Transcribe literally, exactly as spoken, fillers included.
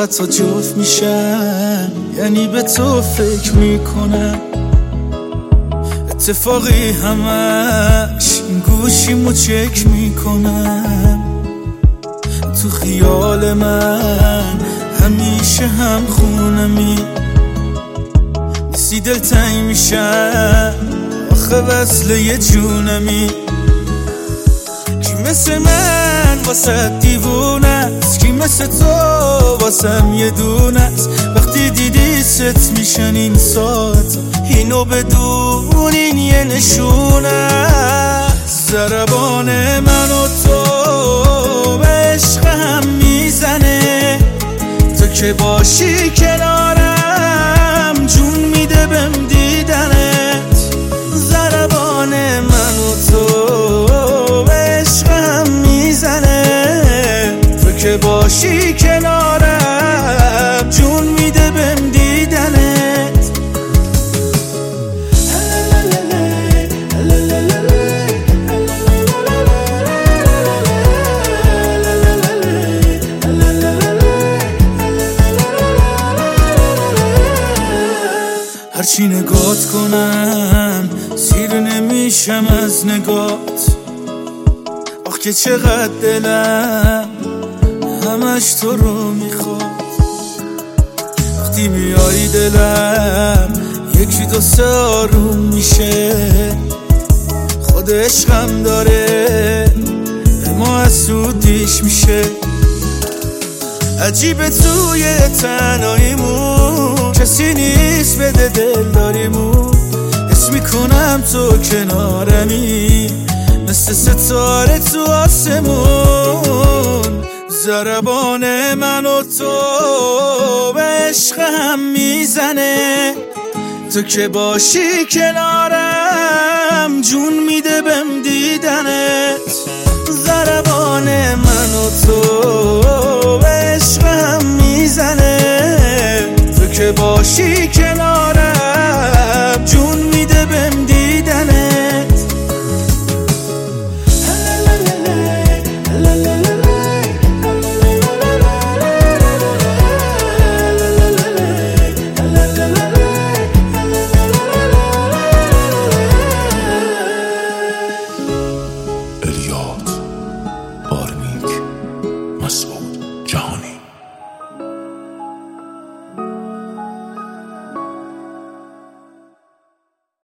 حتی جفت میشن، یعنی به تو فکر میکنم. اتفاقی همش این گوشیمو چک میکنم. تو خیال من همیشه هم خونمی، نیستی دلتنگ میشم آخه وصل یه جونمی. کی مثل من واسه دیوونه است، کی مثل تو واسم یه دونه است. وقتی دیدی ست میشن این ساعت، اینو بدونین یه نشونه است. ضربان من و تو به عشق هم میزنه، تو که باشی کنارم جون میده بهم دیدنت. ضربان من و تو به عشق هم میزنه، تو که باشی کنارم جون میده بهم دیدنت. هرچی نگات کنم سیر نمیشم از نگات. آخ که چقدر دلم همش تو رو میخواد. وقتی میای دلم یکی دو سه آروم میشه. خود عشقم داره ما حسودیش میشه. عجیبه توی تنهاییمون کسی نیست بده دل داریمون. حس میکنم تو کنارمی مثل ستاره تو آسمون. ضربان من و تو به عشق هم میزنه، تو که باشی کنارم جون میده بهم دیدنت. ضربان من و تو به عشق هم میزنه، تو که باشی